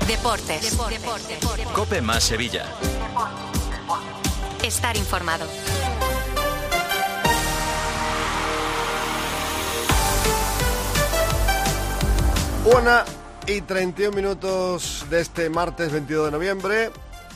Deportes. COPE más Sevilla. Estar informado. Una y 31 minutos de este martes 22 de noviembre.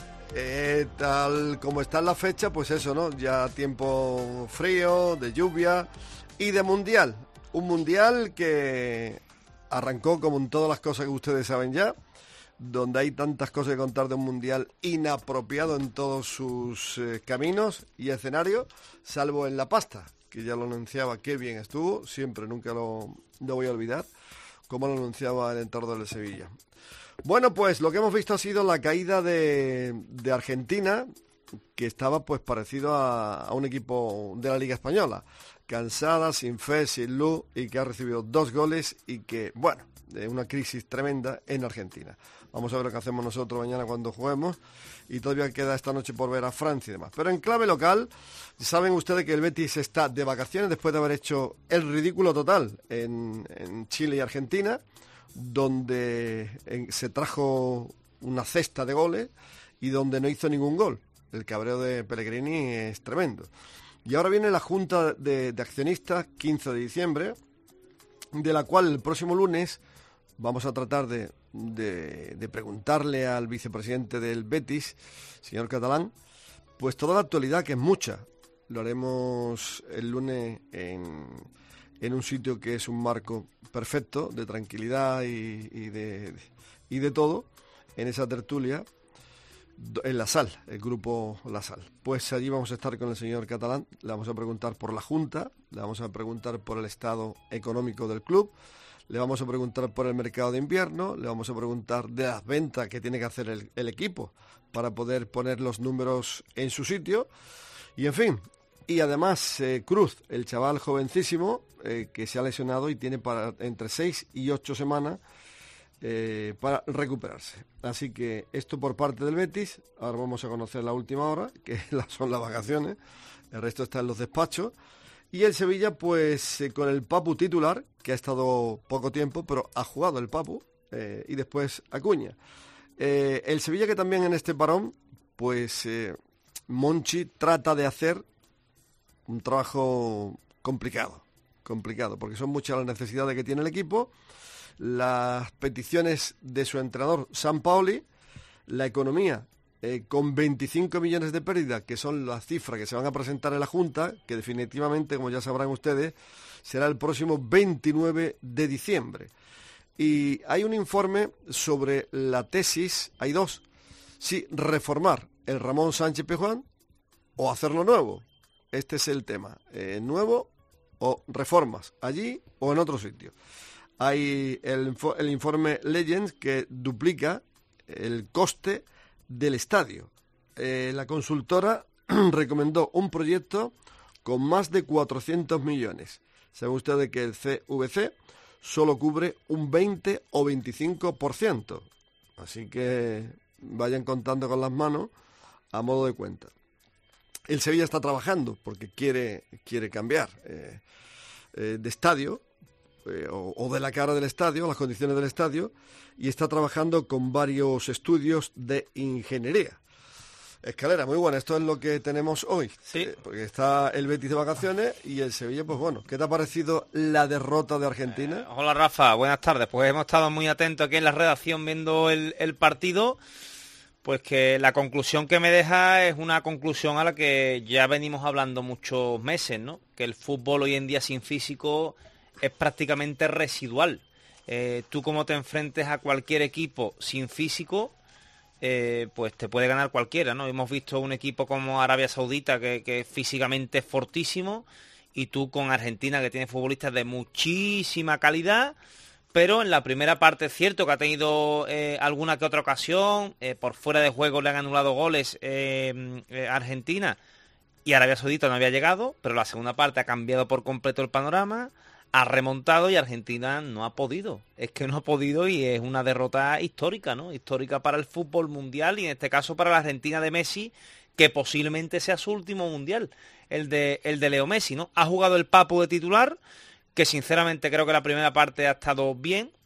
Tal como está en la fecha, pues eso, ¿no? Ya tiempo frío, de lluvia y de mundial. Un mundial que arrancó como en todas las cosas que ustedes saben ya, donde hay tantas cosas que contar de un mundial inapropiado en todos sus caminos y escenarios, salvo en la pasta, que ya lo anunciaba, qué bien estuvo, siempre, nunca lo voy a olvidar, como lo anunciaba el entrenador del Sevilla. Bueno, pues lo que hemos visto ha sido la caída de Argentina, que estaba pues parecido a un equipo de la Liga Española, cansada, sin fe, sin luz, y que ha recibido 2 goles y que, bueno, una crisis tremenda en Argentina. Vamos a ver lo que hacemos nosotros mañana cuando juguemos, y todavía queda esta noche por ver a Francia y demás. Pero en clave local, saben ustedes que el Betis está de vacaciones después de haber hecho el ridículo total en Chile y Argentina, donde se trajo una cesta de goles y donde no hizo ningún gol. El cabreo de Pellegrini es tremendo. Y ahora viene la Junta de Accionistas, 15 de diciembre, de la cual el próximo lunes vamos a tratar de preguntarle al vicepresidente del Betis, señor Catalán, pues toda la actualidad, que es mucha. Lo haremos el lunes en un sitio que es un marco perfecto de tranquilidad y de todo, en esa tertulia, en La Sal, el grupo La Sal. Pues allí vamos a estar con el señor Catalán, le vamos a preguntar por la Junta, le vamos a preguntar por el estado económico del club, le vamos a preguntar por el mercado de invierno, le vamos a preguntar de las ventas que tiene que hacer el equipo para poder poner los números en su sitio, y en fin. Y además Cruz, el chaval jovencísimo que se ha lesionado y tiene para entre 6 y 8 semanas para recuperarse. Así que esto por parte del Betis. Ahora vamos a conocer la última hora, que son las vacaciones. El resto está en los despachos. Y el Sevilla, pues con el Papu titular, que ha estado poco tiempo, pero ha jugado el Papu, y después Acuña. El Sevilla, que también en este parón, pues Monchi trata de hacer un trabajo complicado, porque son muchas las necesidades que tiene el equipo, las peticiones de su entrenador Sampaoli, la economía con 25 millones de pérdidas, que son las cifras que se van a presentar en la Junta, que definitivamente, como ya sabrán ustedes, será el próximo 29 de diciembre. Y hay un informe sobre la tesis, hay dos, si reformar el Ramón Sánchez Pizjuán o hacerlo nuevo. Este es el tema, nuevo o reformas, allí o en otro sitio. Hay el informe Legends, que duplica el coste del estadio. La consultora recomendó un proyecto con más de 400 millones. Saben ustedes que el CVC solo cubre un 20 o 25%. Así que vayan contando con las manos a modo de cuenta. El Sevilla está trabajando porque quiere cambiar de estadio o de la cara del estadio, las condiciones del estadio, y está trabajando con varios estudios de ingeniería. Escalera, muy buena, esto es lo que tenemos hoy. Sí. Porque está el Betis de vacaciones y el Sevilla, pues bueno, ¿qué te ha parecido la derrota de Argentina? Hola Rafa, buenas tardes. Pues hemos estado muy atentos aquí en la redacción viendo el partido. Pues que la conclusión que me deja es una conclusión a la que ya venimos hablando muchos meses, ¿no? Que el fútbol hoy en día sin físico es prácticamente residual. Tú como te enfrentes a cualquier equipo sin físico, pues te puede ganar cualquiera, ¿no? Hemos visto un equipo como Arabia Saudita que físicamente es fortísimo, y tú con Argentina, que tiene futbolistas de muchísima calidad. Pero en la primera parte es cierto que ha tenido alguna que otra ocasión, por fuera de juego le han anulado goles Argentina, y Arabia Saudita no había llegado, pero la segunda parte ha cambiado por completo el panorama, ha remontado y Argentina no ha podido. Es que no ha podido y es una derrota histórica, ¿no? Histórica para el fútbol mundial y en este caso para la Argentina de Messi, que posiblemente sea su último mundial, el de Leo Messi, ¿no? Ha jugado el Papu de titular, que sinceramente creo que la primera parte ha estado bien,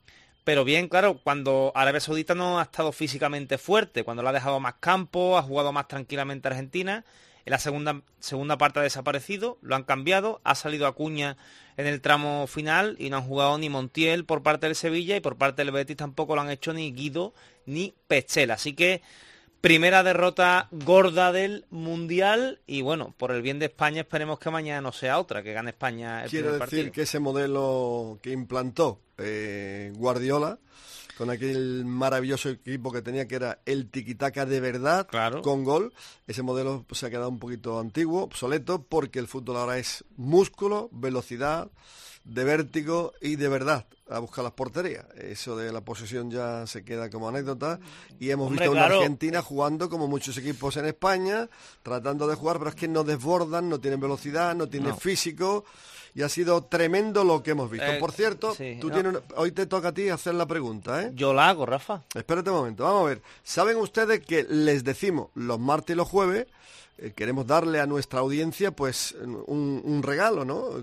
Pero bien, claro, cuando Arabia Saudita no ha estado físicamente fuerte, cuando le ha dejado más campo, ha jugado más tranquilamente a Argentina, en la segunda parte ha desaparecido, lo han cambiado, ha salido Acuña en el tramo final y no han jugado ni Montiel por parte del Sevilla y por parte del Betis tampoco lo han hecho ni Guido ni Petzela. Así que primera derrota gorda del Mundial y bueno, por el bien de España esperemos que mañana no sea otra, que gane España el primer partido. Quiero decir que ese modelo que implantó Guardiola, con aquel maravilloso equipo que tenía, que era el tiquitaca de verdad, claro, con gol, ese modelo pues, se ha quedado un poquito antiguo, obsoleto, porque el fútbol ahora es músculo, velocidad, de vértigo y de verdad a buscar las porterías. Eso de la posesión ya se queda como anécdota y hemos visto una Argentina jugando como muchos equipos en España, tratando de jugar, pero es que no desbordan, no tienen velocidad, no tienen físico y ha sido tremendo lo que hemos visto. Por cierto, sí, hoy te toca a ti hacer la pregunta, ¿eh? Yo la hago, Rafa. Espérate un momento, vamos a ver. ¿Saben ustedes que les decimos los martes y los jueves queremos darle a nuestra audiencia pues un regalo, ¿no?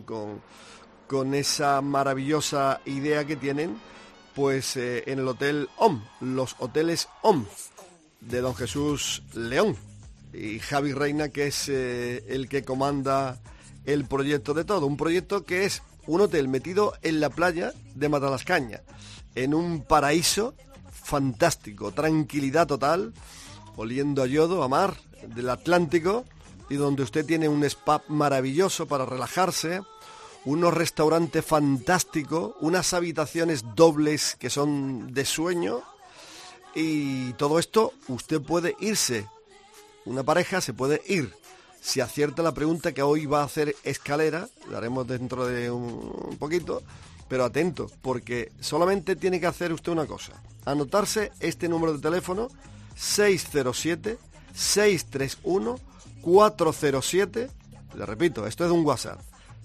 Con esa maravillosa idea que tienen pues en el Hotel OM, los hoteles OM de don Jesús León y Javi Reina, que es el que comanda el proyecto de todo, un proyecto que es un hotel metido en la playa de Matalascaña, en un paraíso fantástico, tranquilidad total, oliendo a yodo, a mar del Atlántico, y donde usted tiene un spa maravilloso para relajarse, unos restaurantes fantásticos, unas habitaciones dobles que son de sueño, y todo esto usted puede irse, una pareja se puede ir, si acierta la pregunta que hoy va a hacer Escalera, la haremos dentro de un poquito, pero atento, porque solamente tiene que hacer usted una cosa, anotarse este número de teléfono, 607-631-407, le repito, esto es un WhatsApp,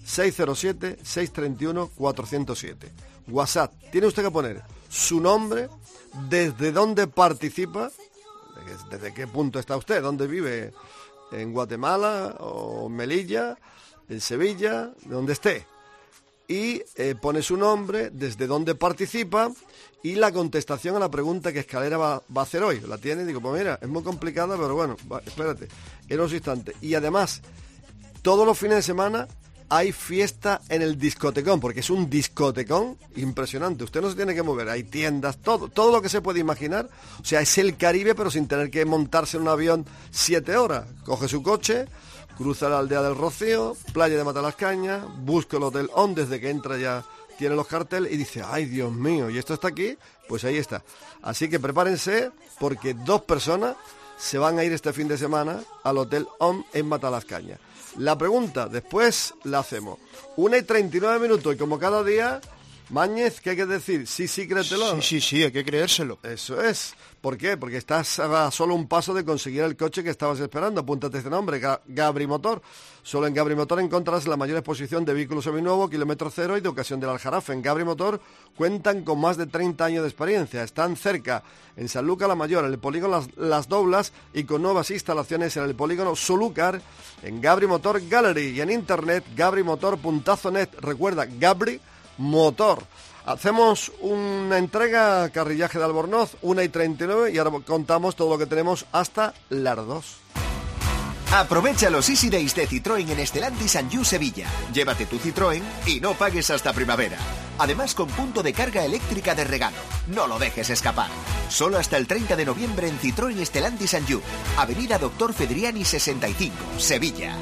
607-631-407. WhatsApp. Tiene usted que poner su nombre, desde dónde participa, desde qué punto está usted, dónde vive, en Guatemala o Melilla, en Sevilla, donde esté. Y pone su nombre, desde dónde participa y la contestación a la pregunta que Escalera va a hacer hoy. La tiene y digo, pues mira, es muy complicada, pero bueno, espérate, en unos instantes. Y además, todos los fines de semana hay fiesta en el discotecón, porque es un discotecón impresionante. Usted no se tiene que mover, hay tiendas, todo lo que se puede imaginar. O sea, es el Caribe, pero sin tener que montarse en un avión 7 horas. Coge su coche, cruza la aldea del Rocío, playa de Matalascaña, busca el Hotel ON, desde que entra ya tiene los carteles y dice, ay Dios mío, ¿y esto está aquí? Pues ahí está. Así que prepárense, porque 2 personas se van a ir este fin de semana al Hotel ON en Matalascaña. La pregunta, después la hacemos. 1:39, y como cada día, Mañez, ¿qué hay que decir? Sí, créetelo. Sí, hay que creérselo. Eso es. ¿Por qué? Porque estás a solo un paso de conseguir el coche que estabas esperando. Apúntate este nombre, Gabri Motor. Solo en Gabri Motor encontrarás la mayor exposición de vehículos seminuevos, kilómetro cero y de ocasión del Aljarafe. En Gabri Motor cuentan con más de 30 años de experiencia. Están cerca, en Sanlúcar la Mayor, en el polígono Las Doblas y con nuevas instalaciones en el polígono Solúcar, en Gabri Motor Gallery y en internet gabrimotor.net. Recuerda, Gabri Motor. Hacemos una entrega, carrillaje de Albornoz, 1:39, y ahora contamos todo lo que tenemos hasta las 2. Aprovecha los Easy Days de Citroën en Stellantis Anjou Sevilla. Llévate tu Citroën y no pagues hasta primavera. Además, con punto de carga eléctrica de regalo. No lo dejes escapar. Solo hasta el 30 de noviembre en Citroën Stellantis Anjou. Avenida Doctor Fedriani 65, Sevilla.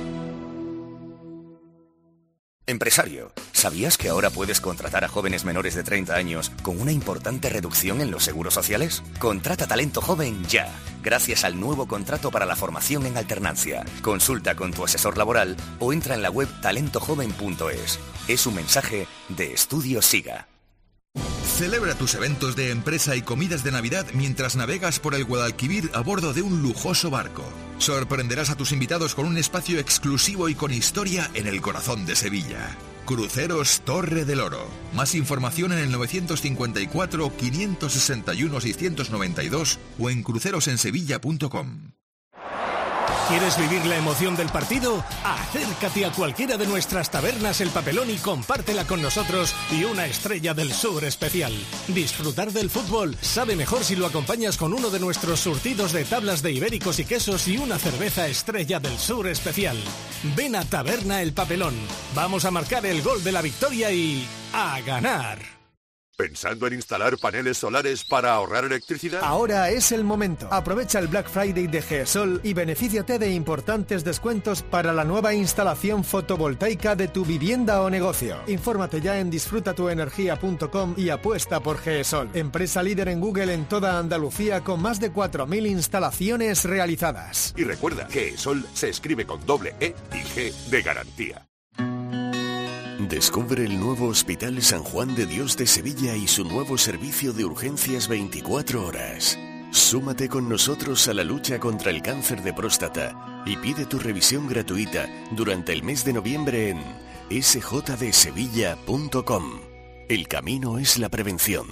Empresario, ¿sabías que ahora puedes contratar a jóvenes menores de 30 años con una importante reducción en los seguros sociales? Contrata talento joven ya, gracias al nuevo contrato para la formación en alternancia. Consulta con tu asesor laboral o entra en la web talentojoven.es. Es un mensaje de Estudio Siga. Celebra tus eventos de empresa y comidas de Navidad mientras navegas por el Guadalquivir a bordo de un lujoso barco. Sorprenderás a tus invitados con un espacio exclusivo y con historia en el corazón de Sevilla. Cruceros Torre del Oro. Más información en el 954-561-692 o en crucerosensevilla.com. ¿Quieres vivir la emoción del partido? Acércate a cualquiera de nuestras tabernas El Papelón y compártela con nosotros y una Estrella del Sur especial. Disfrutar del fútbol sabe mejor si lo acompañas con uno de nuestros surtidos de tablas de ibéricos y quesos y una cerveza Estrella del Sur especial. Ven a Taberna El Papelón. Vamos a marcar el gol de la victoria y ¡a ganar! ¿Pensando en instalar paneles solares para ahorrar electricidad? Ahora es el momento. Aprovecha el Black Friday de GESOL y benefíciate de importantes descuentos para la nueva instalación fotovoltaica de tu vivienda o negocio. Infórmate ya en disfrutatuenergia.com y apuesta por GESOL, empresa líder en Google en toda Andalucía con más de 4.000 instalaciones realizadas. Y recuerda, GESOL se escribe con doble E y G de garantía. Descubre el nuevo Hospital San Juan de Dios de Sevilla y su nuevo servicio de urgencias 24 horas. Súmate con nosotros a la lucha contra el cáncer de próstata y pide tu revisión gratuita durante el mes de noviembre en sjdesevilla.com. El camino es la prevención.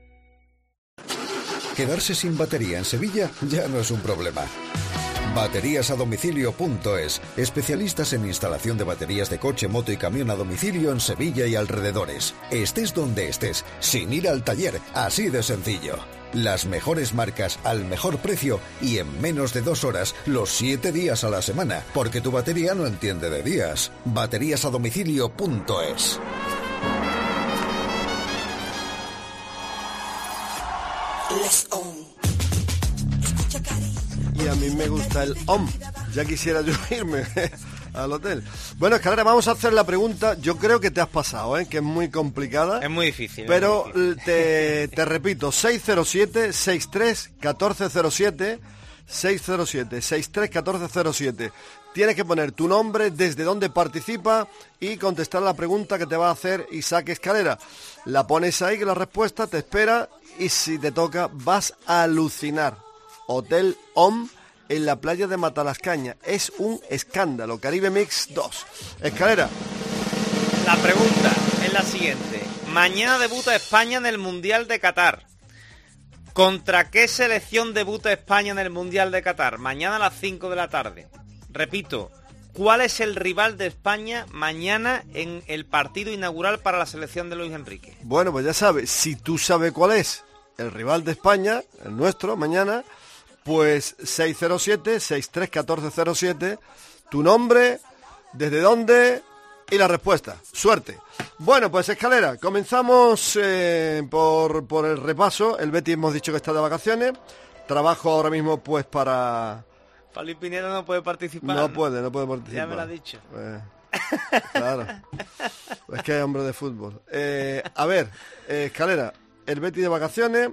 Quedarse sin batería en Sevilla ya no es un problema. Bateríasadomicilio.es, especialistas en instalación de baterías de coche, moto y camión a domicilio en Sevilla y alrededores. Estés donde estés, sin ir al taller, así de sencillo. Las mejores marcas al mejor precio y en menos de 2 horas, los 7 días a la semana, porque tu batería no entiende de días. Bateríasadomicilio.es. Y a mí me gusta el OM. Ya quisiera yo irme al hotel. Bueno, Escalera, vamos a hacer la pregunta. Yo creo que te has pasado, que es muy complicada. Es muy difícil. Pero te repito, 607-63-1407. 607-63-1407. Tienes que poner tu nombre, desde dónde participa y contestar la pregunta que te va a hacer Isaac Escalera. La pones ahí, que la respuesta te espera, y si te toca vas a alucinar. Hotel OM en la playa de Matalascaña. Es un escándalo. Caribe Mix 2. Escalera. La pregunta es la siguiente. Mañana debuta España en el Mundial de Qatar. ¿Contra qué selección debuta España en el Mundial de Qatar? Mañana a las 5 de la tarde. Repito, ¿cuál es el rival de España mañana en el partido inaugural para la selección de Luis Enrique? Bueno, pues ya sabes, si tú sabes cuál es el rival de España, el nuestro, mañana, pues 607-63-1407, tu nombre, desde dónde y la respuesta. Suerte. Bueno, pues Escalera, comenzamos por el repaso. El Betis hemos dicho que está de vacaciones. Trabajo ahora mismo pues para... Pali Pineda no puede participar. No puede participar. Ya me lo ha dicho. Claro. Es que es hombre de fútbol. A ver, Escalera, el Betis de vacaciones...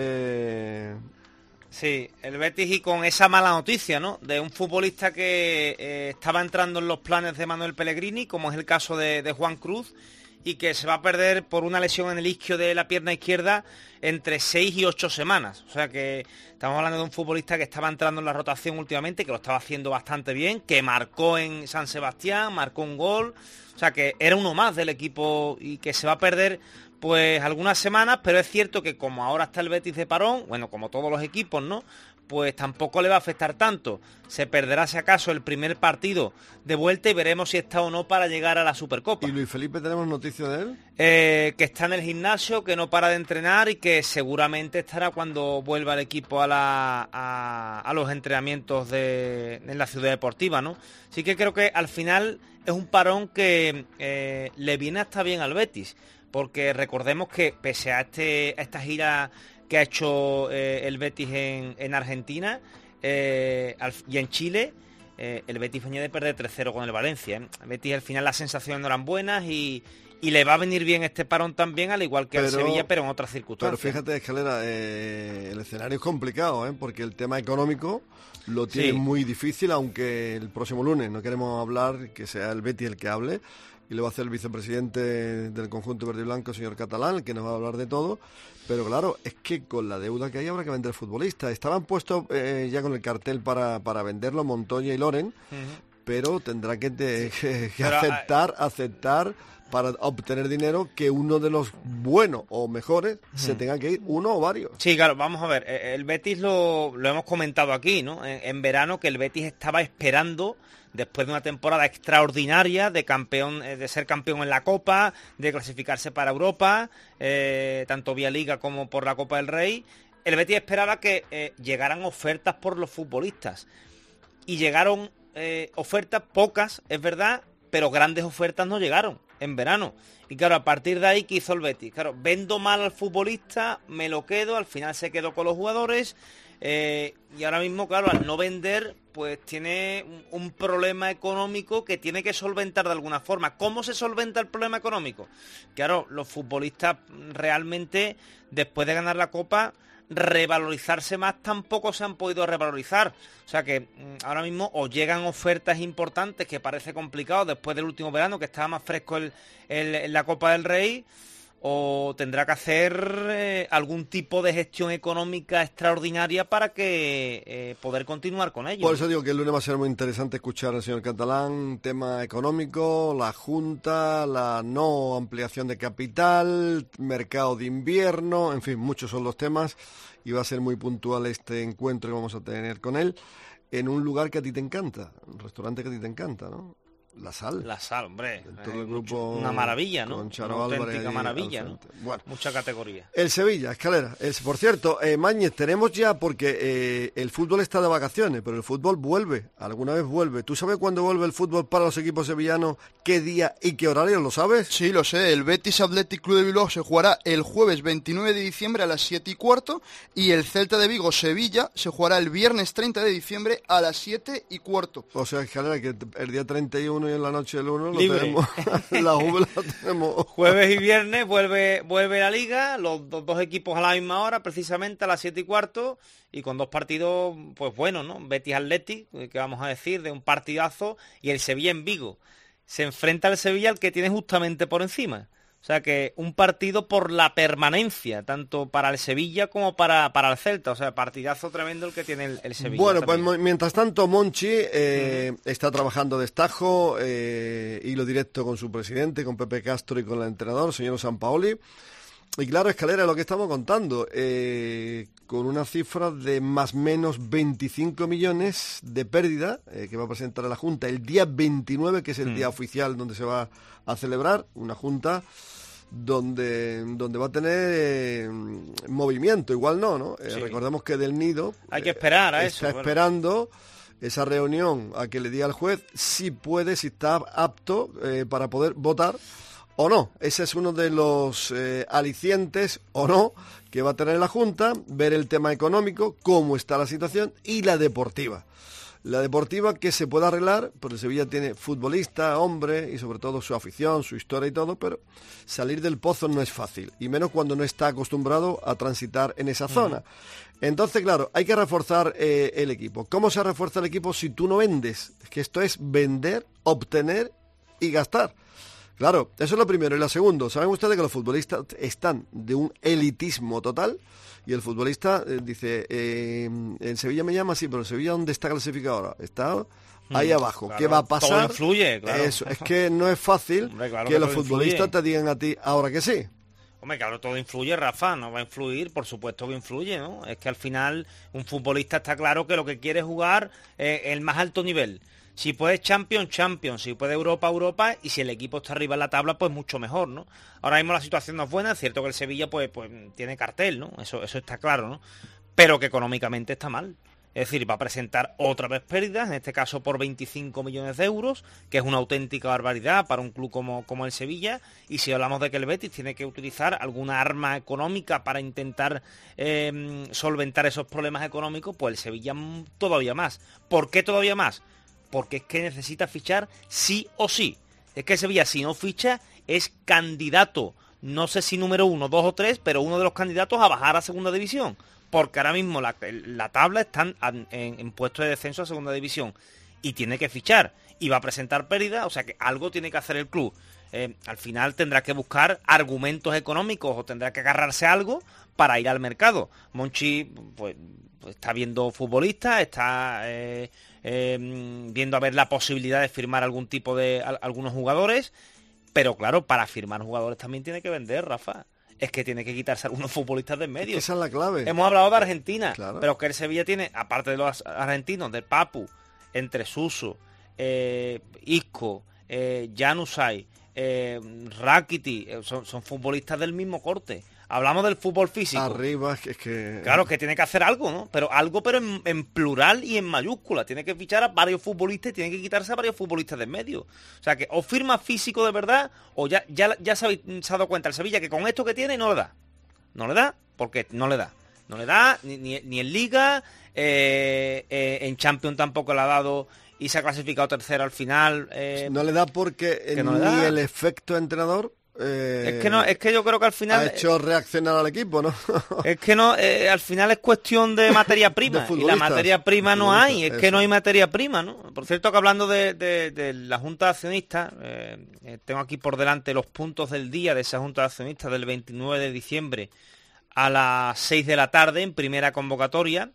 Sí, el Betis y con esa mala noticia, ¿no? De un futbolista que estaba entrando en los planes de Manuel Pellegrini, como es el caso de Juan Cruz, y que se va a perder por una lesión en el isquio de la pierna izquierda entre 6 y 8 semanas. O sea que estamos hablando de un futbolista que estaba entrando en la rotación últimamente, que lo estaba haciendo bastante bien, que marcó en San Sebastián, marcó un gol. O sea que era uno más del equipo y que se va a perder pues algunas semanas, pero es cierto que como ahora está el Betis de parón, bueno, como todos los equipos, ¿no? Pues tampoco le va a afectar tanto. Se perderá, si acaso, el primer partido de vuelta y veremos si está o no para llegar a la Supercopa. ¿Y Luis Felipe tenemos noticia de él? Que está en el gimnasio, que no para de entrenar y que seguramente estará cuando vuelva el equipo a los entrenamientos en la ciudad deportiva, ¿no? Así que creo que al final es un parón que le viene hasta bien al Betis, porque recordemos que pese a esta gira que ha hecho el Betis en Argentina y en Chile, el Betis venía de perder 3-0 con el Valencia. El Betis al final las sensaciones no eran buenas y le va a venir bien este parón también, al igual que al Sevilla, pero en otras circunstancias. Pero fíjate, Escalera, el escenario es complicado, porque el tema económico lo tiene muy difícil, aunque el próximo lunes no queremos hablar, que sea el Betis el que hable, y lo va a hacer el vicepresidente del conjunto verde y blanco, señor Catalán, el que nos va a hablar de todo. Pero claro, es que con la deuda que hay habrá que vender futbolistas. Estaban puestos ya con el cartel para venderlo Montoya y Loren, pero tendrá que aceptar para obtener dinero que uno de los buenos o mejores se tenga que ir, uno o varios. Sí, claro, vamos a ver, el Betis lo hemos comentado aquí, ¿no? En verano, que el Betis estaba esperando, después de una temporada extraordinaria de campeón, de ser campeón en la Copa, de clasificarse para Europa, tanto vía Liga como por la Copa del Rey, el Betis esperaba que llegaran ofertas por los futbolistas. Y llegaron ofertas, pocas, es verdad, pero grandes ofertas no llegaron en verano. Y claro, a partir de ahí, ¿qué hizo el Betis? Claro, vendo mal al futbolista, me lo quedo, al final se quedó con los jugadores, y ahora mismo, claro, al no vender, pues tiene un problema económico que tiene que solventar de alguna forma. ¿Cómo se solventa el problema económico? Claro, los futbolistas realmente, después de ganar la Copa, revalorizarse más tampoco se han podido revalorizar. O sea que ahora mismo o llegan ofertas importantes, que parece complicado después del último verano, que estaba más fresco la Copa del Rey, o tendrá que hacer algún tipo de gestión económica extraordinaria para que poder continuar con ello. Por eso digo que el lunes va a ser muy interesante escuchar al señor Catalán, tema económico, la Junta, la no ampliación de capital, mercado de invierno, en fin, muchos son los temas y va a ser muy puntual este encuentro que vamos a tener con él en un lugar que a ti te encanta, un restaurante que a ti te encanta, ¿no? La Sal, hombre, todo el grupo, una maravilla, ¿no? Con Charo una Álvarez auténtica maravilla, ¿no? Bueno, mucha categoría. El Sevilla, Escalera. Por cierto, Mañez, tenemos ya, porque el fútbol está de vacaciones, pero el fútbol vuelve, alguna vez vuelve. ¿Tú sabes cuándo vuelve el fútbol para los equipos sevillanos? ¿Qué día y qué horario? ¿Lo sabes? Sí, lo sé. El Betis Athletic Club de Bilbao se jugará el jueves 29 de diciembre a las 7:15 y el Celta de Vigo Sevilla se jugará el viernes 30 de diciembre a las 7:15. O sea, Escalera, que el día 31 y en la noche del 1 lo libre. Tenemos, la Juve la tenemos. Jueves y viernes vuelve la Liga, los dos equipos a la misma hora, precisamente a las 7:15, y con dos partidos, pues bueno, ¿no? Betis Athletic, que vamos a decir, de un partidazo, y el Sevilla en Vigo. Se enfrenta al Sevilla, el que tiene justamente por encima. O sea que un partido por la permanencia, tanto para el Sevilla como para el Celta. O sea, partidazo tremendo el que tiene el Sevilla. Bueno, también. pues mientras tanto Monchi está trabajando de estajo, hilo directo con su presidente, con Pepe Castro y con el entrenador, señor Sampaoli. Y claro, Escalera, lo que estamos contando, con una cifra de más o menos 25 millones de pérdida que va a presentar a la Junta el día 29, que es el día oficial donde se va a celebrar una Junta donde va a tener movimiento, igual no, Sí. Recordemos que Del Nido hay que esperar a está eso. esperando esa reunión a que le diga al juez si puede, si está apto para poder votar o no. Ese es uno de los alicientes o no que va a tener la Junta, ver el tema económico, cómo está la situación, y la deportiva. La deportiva que se puede arreglar, porque Sevilla tiene futbolista, hombre, y sobre todo su afición, su historia y todo, pero salir del pozo no es fácil, y menos cuando no está acostumbrado a transitar en esa zona. Entonces, claro, hay que reforzar el equipo. ¿Cómo se refuerza el equipo si tú no vendes? Es que esto es vender, obtener y gastar. Claro, eso es lo primero. Y lo segundo, ¿saben ustedes que los futbolistas están de un elitismo total? Y el futbolista dice, en Sevilla me llama, sí, pero Sevilla ¿dónde está clasificado ahora? Está ahí abajo. Claro, ¿qué va a pasar? todo influye, claro. Eso, es que no es fácil. Hombre, claro que que los todo futbolistas influye. te digan a ti ahora que sí. Hombre, claro, todo influye, Rafa, no va a influir, por supuesto que influye, ¿no? Es que al final un futbolista está claro que lo que quiere es jugar el más alto nivel. Si puede Champions, si puede Europa, y si el equipo está arriba en la tabla, pues mucho mejor, ¿no? Ahora mismo la situación no es buena, es cierto que el Sevilla pues tiene cartel, ¿no? Eso está claro, ¿no? Pero que económicamente está mal. Es decir, va a presentar otra vez pérdidas, en este caso por 25 millones de euros, que es una auténtica barbaridad para un club como el Sevilla. Y si hablamos de que el Betis tiene que utilizar alguna arma económica para intentar solventar esos problemas económicos, pues el Sevilla todavía más. ¿Por qué todavía más? Porque es que necesita fichar sí o sí. Es que el Sevilla, si no ficha, es candidato, no sé si número 1, 2 o 3, pero uno de los candidatos a bajar a segunda división. Porque ahora mismo la tabla está en puesto de descenso a segunda división. Y tiene que fichar. Y va a presentar pérdida, o sea que algo tiene que hacer el club. Al final tendrá que buscar argumentos económicos o tendrá que agarrarse a algo para ir al mercado. Monchi pues está viendo futbolistas, está viendo a ver la posibilidad de firmar algún tipo de algunos jugadores, Pero claro, para firmar jugadores también tiene que vender, Rafa. Es que tiene que quitarse algunos futbolistas del medio. Esa es la clave. Hemos hablado de Argentina, claro. Pero que el Sevilla tiene, aparte de los argentinos, del Papu, entre Suso, Isco, Januzaj, Rakitic, son futbolistas del mismo corte. Hablamos del fútbol físico. Arriba, es que... Claro, que tiene que hacer algo, ¿no? Pero en plural y en mayúscula. Tiene que fichar a varios futbolistas y tiene que quitarse a varios futbolistas del medio. O sea, que o firma físico de verdad, o ya se ha dado cuenta el Sevilla que con esto que tiene no le da. No le da, porque no le da. No le da ni en Liga, en Champions tampoco le ha dado y se ha clasificado tercero al final. No le da porque no ni le da. El efecto entrenador... es que yo creo que al final ha hecho reaccionar al equipo, ¿no? Es que no, al final es cuestión de materia prima y la materia prima no hay, es que no hay materia prima, ¿no? Por cierto, que hablando de la Junta de Accionistas, tengo aquí por delante los puntos del día de esa Junta de Accionistas del 29 de diciembre a las 6 de la tarde en primera convocatoria.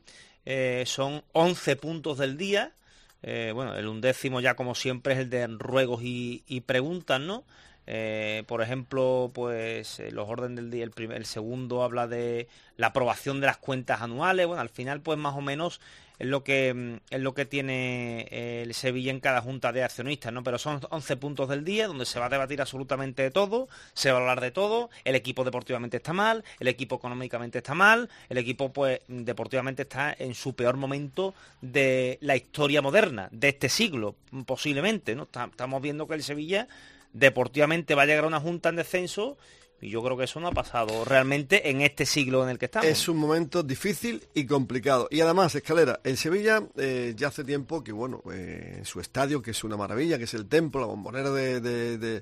Son 11 puntos del día. Bueno, el 11º ya como siempre es el de ruegos y preguntas, ¿no? Por ejemplo, pues los órdenes del día, el segundo habla de la aprobación de las cuentas anuales. Bueno, al final pues más o menos es lo que tiene el Sevilla en cada junta de accionistas, ¿no? Pero son 11 puntos del día donde se va a debatir absolutamente de todo, se va a hablar de todo. El equipo deportivamente está mal, el equipo económicamente está mal, el equipo pues deportivamente está en su peor momento de la historia moderna, de este siglo, posiblemente, ¿no? Estamos viendo que el Sevilla deportivamente va a llegar a una junta en descenso y yo creo que eso no ha pasado realmente en este siglo en el que estamos. Es un momento difícil y complicado. Y además, Escalera, el Sevilla ya hace tiempo que, bueno, su estadio, que es una maravilla, que es el Templo, la Bombonera de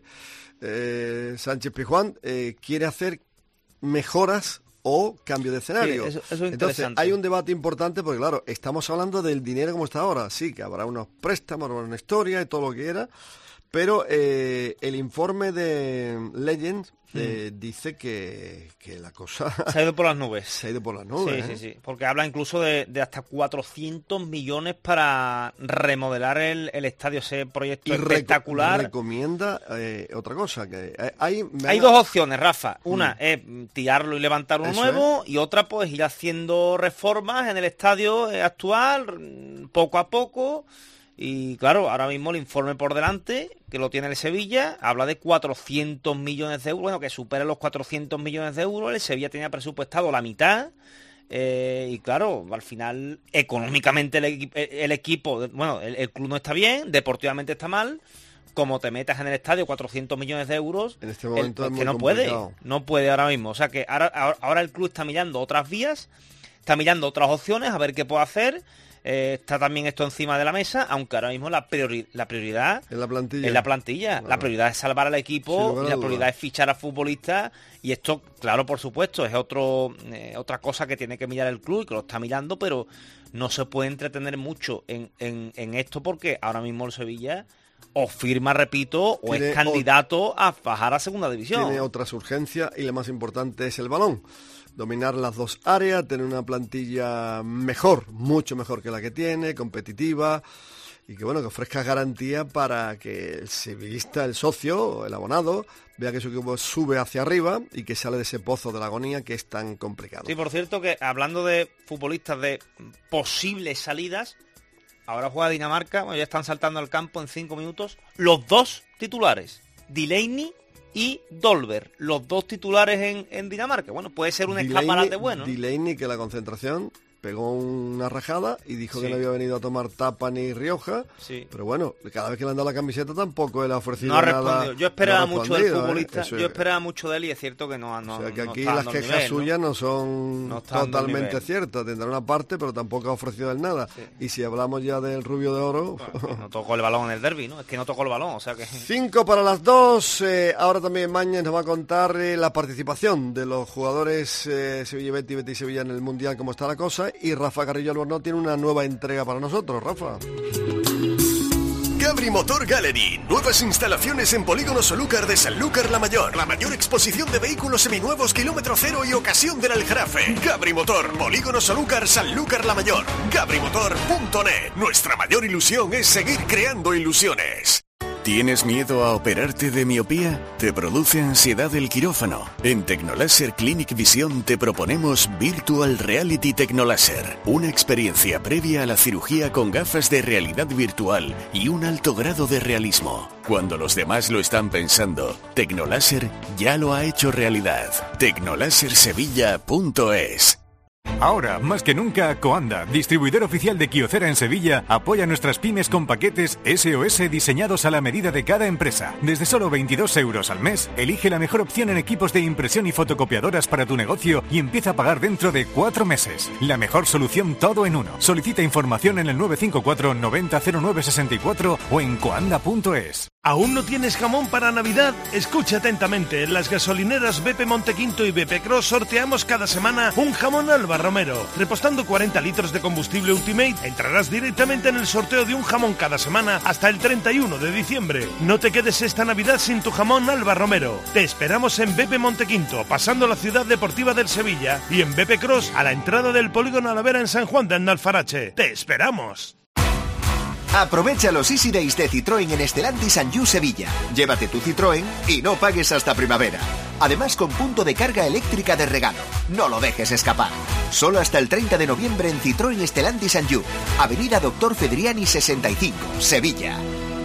Sánchez Pizjuán, quiere hacer mejoras o cambio de escenario. Sí, eso es interesante. Entonces, hay un debate importante porque, claro, estamos hablando del dinero como está ahora. Sí, que habrá unos préstamos, habrá una historia y todo lo que quiera. Pero el informe de Legends dice que la cosa... Se ha ido por las nubes. Se ha ido por las nubes. Sí. Porque habla incluso de hasta 400 millones para remodelar el estadio, ese proyecto espectacular. Recomienda otra cosa. Que hay dos opciones, Rafa. Una es tirarlo y levantar uno nuevo, y otra pues ir haciendo reformas en el estadio actual, poco a poco. Y claro, ahora mismo el informe por delante, que lo tiene el Sevilla, habla de 400 millones de euros, bueno, que supera los 400 millones de euros, el Sevilla tenía presupuestado la mitad, y claro, al final, económicamente el equipo, bueno, el club no está bien, deportivamente está mal, como te metas en el estadio 400 millones de euros, en este momento es que muy no complicado. no puede ahora mismo, o sea que ahora el club está mirando otras vías, está mirando otras opciones, a ver qué puede hacer. Está también esto encima de la mesa, aunque ahora mismo la prioridad es la plantilla. Claro. La prioridad es salvar al equipo, y la prioridad es fichar a futbolistas, y esto, claro, por supuesto, es otra cosa que tiene que mirar el club y que lo está mirando, pero no se puede entretener mucho en esto porque ahora mismo el Sevilla o firma, repito, o es candidato a bajar a segunda división. Tiene otras urgencias y la más importante es el balón. Dominar las dos áreas, tener una plantilla mejor, mucho mejor que la que tiene, competitiva, y que bueno, que ofrezca garantía para que el sevillista, el socio, el abonado, vea que su equipo sube hacia arriba y que sale de ese pozo de la agonía que es tan complicado. Sí, por cierto, que hablando de futbolistas de posibles salidas, ahora juega Dinamarca, bueno, ya están saltando al campo en 5 minutos, los dos titulares, Delaney y Dolberg, los dos titulares en Dinamarca. Bueno, puede ser un escaparate bueno. Delaney, que la concentración pegó una rajada y dijo que no había venido a tomar tapa ni Rioja, pero bueno, cada vez que le han dado la camiseta tampoco él ha ofrecido nada. Respondido. Yo esperaba mucho del futbolista, yo esperaba mucho de él y es cierto que no. O sea que aquí las quejas suyas no son totalmente ciertas, tendrá una parte, pero tampoco ha ofrecido él nada. Sí. Y si hablamos ya del Rubio de Oro... Bueno, no tocó el balón en el derbi, ¿no? Es que no tocó el balón, o sea que... 5 para las 2, ahora también Mañez nos va a contar la participación de los jugadores Sevilla Betis, Betis Sevilla en el Mundial, cómo está la cosa, y Rafa Carrillo Albornoz tiene una nueva entrega para nosotros. Rafa. Gabri Motor Gallery. Nuevas instalaciones en Polígono Solúcar de Sanlúcar la Mayor. La mayor exposición de vehículos seminuevos kilómetro cero y ocasión del Aljarafe. Gabri Motor, Polígono Solúcar, Sanlúcar la Mayor. GabriMotor.net. Nuestra mayor ilusión es seguir creando ilusiones. ¿Tienes miedo a operarte de miopía? ¿Te produce ansiedad el quirófano? En Tecnoláser Clinic Visión te proponemos Virtual Reality Tecnoláser, una experiencia previa a la cirugía con gafas de realidad virtual y un alto grado de realismo. Cuando los demás lo están pensando, Tecnoláser ya lo ha hecho realidad. Tecnolásersevilla.es. Ahora, más que nunca, Coanda, distribuidor oficial de Kyocera en Sevilla, apoya a nuestras pymes con paquetes SOS diseñados a la medida de cada empresa. Desde solo 22 euros al mes, elige la mejor opción en equipos de impresión y fotocopiadoras para tu negocio y empieza a pagar dentro de 4 meses. La mejor solución todo en uno. Solicita información en el 954 90 09 64 o en coanda.es. ¿Aún no tienes jamón para Navidad? Escucha atentamente. En las gasolineras BP Montequinto y BP Cross sorteamos cada semana un jamón Alba Romero. Repostando 40 litros de combustible Ultimate, entrarás directamente en el sorteo de un jamón cada semana hasta el 31 de diciembre. No te quedes esta Navidad sin tu jamón Alba Romero. Te esperamos en BP Montequinto, pasando la ciudad deportiva del Sevilla, y en BP Cross, a la entrada del Polígono Alavera en San Juan de Alfarache. ¡Te esperamos! Aprovecha los Easy Days de Citroën en Stellantis and You Sevilla. Llévate tu Citroën y no pagues hasta primavera. Además, con punto de carga eléctrica de regalo. No lo dejes escapar. Solo hasta el 30 de noviembre en Citroën Stellantis and You. Avenida Doctor Fedriani 65, Sevilla.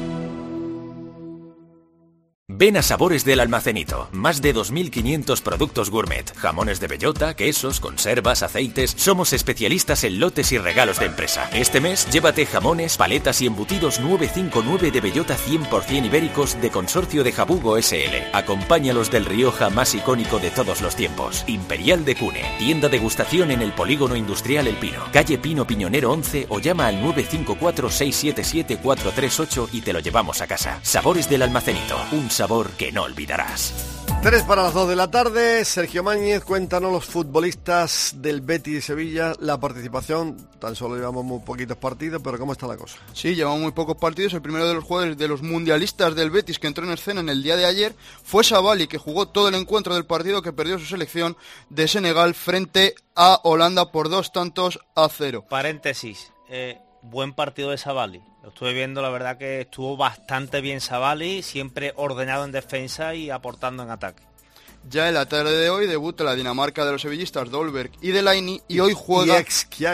Ven a Sabores del Almacenito. Más de 2.500 productos gourmet. Jamones de bellota, quesos, conservas, aceites. Somos especialistas en lotes y regalos de empresa. Este mes, llévate jamones, paletas y embutidos 959 de bellota 100% ibéricos de Consorcio de Jabugo SL. Acompáñalos del Rioja más icónico de todos los tiempos. Imperial de Cune. Tienda degustación en el Polígono Industrial El Pino. Calle Pino Piñonero 11 o llama al 954 677 438 y te lo llevamos a casa. Sabores del Almacenito. Un sabor que no olvidarás. 3 para las 2 de la tarde. Sergio Máñez, cuéntanos los futbolistas del Betis de Sevilla, la participación. Tan solo llevamos muy poquitos partidos, pero ¿cómo está la cosa? Sí, llevamos muy pocos partidos. El primero de los jugadores de los mundialistas del Betis que entró en escena en el día de ayer fue Savali, que jugó todo el encuentro del partido que perdió su selección de Senegal frente a Holanda por 2-0. Paréntesis, buen partido de Savali. Lo estuve viendo, la verdad que estuvo bastante bien Savali, siempre ordenado en defensa y aportando en ataque. Ya en la tarde de hoy debuta la Dinamarca de los sevillistas Dolberg y Delaney y hoy juega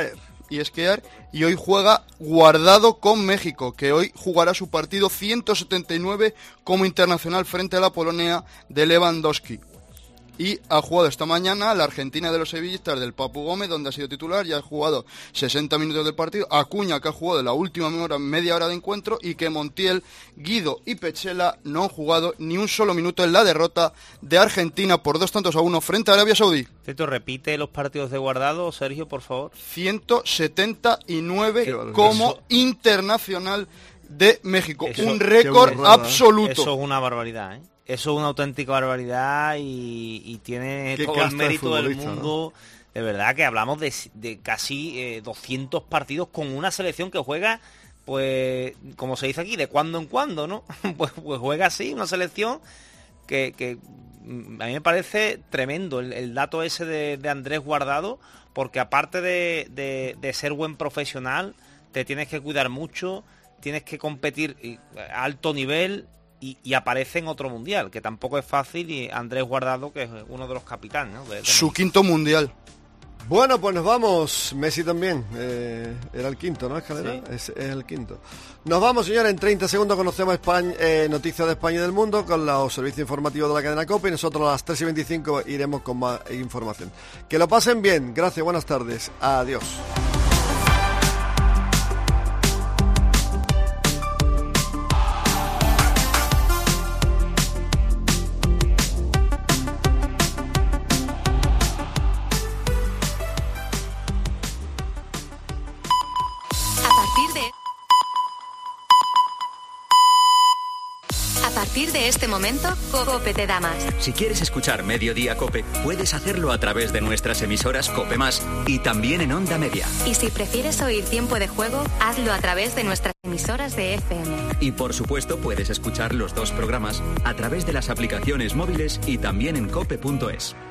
y hoy juega Guardado con México, que hoy jugará su partido 179 como internacional frente a la Polonia de Lewandowski. Y ha jugado esta mañana la Argentina de los sevillistas del Papu Gómez, donde ha sido titular, ya ha jugado 60 minutos del partido. Acuña, que ha jugado la última media hora de encuentro, y que Montiel, Guido y Pechela no han jugado ni un solo minuto en la derrota de Argentina por 2-1 frente a Arabia Saudí. Repite los partidos de Guardado, Sergio, por favor. 179 como internacional de México. Un récord absoluto. Eso es una barbaridad, ¿eh? Eso es una auténtica barbaridad y tiene todo el mérito del mundo. ¿No? De verdad que hablamos de casi 200 partidos con una selección que juega, pues, como se dice aquí, de cuando en cuando, ¿no? pues juega así, una selección que a mí me parece tremendo el dato ese de Andrés Guardado, porque aparte de ser buen profesional, te tienes que cuidar mucho, tienes que competir a alto nivel. Y aparece en otro mundial, que tampoco es fácil, y Andrés Guardado, que es uno de los capitanes, ¿no? Su quinto mundial. Bueno, pues nos vamos. Messi también. Era el quinto, ¿no, Escalera? Sí. Es el quinto. Nos vamos, señores. En 30 segundos conocemos España, noticias de España y del mundo con los servicios informativos de la cadena COPE, y nosotros a las 3:25 iremos con más información. Que lo pasen bien. Gracias, buenas tardes. Adiós. A partir de este momento, COPE te da más. Si quieres escuchar Mediodía COPE, puedes hacerlo a través de nuestras emisoras COPE Más y también en Onda Media. Y si prefieres oír Tiempo de Juego, hazlo a través de nuestras emisoras de FM. Y por supuesto, puedes escuchar los dos programas a través de las aplicaciones móviles y también en cope.es.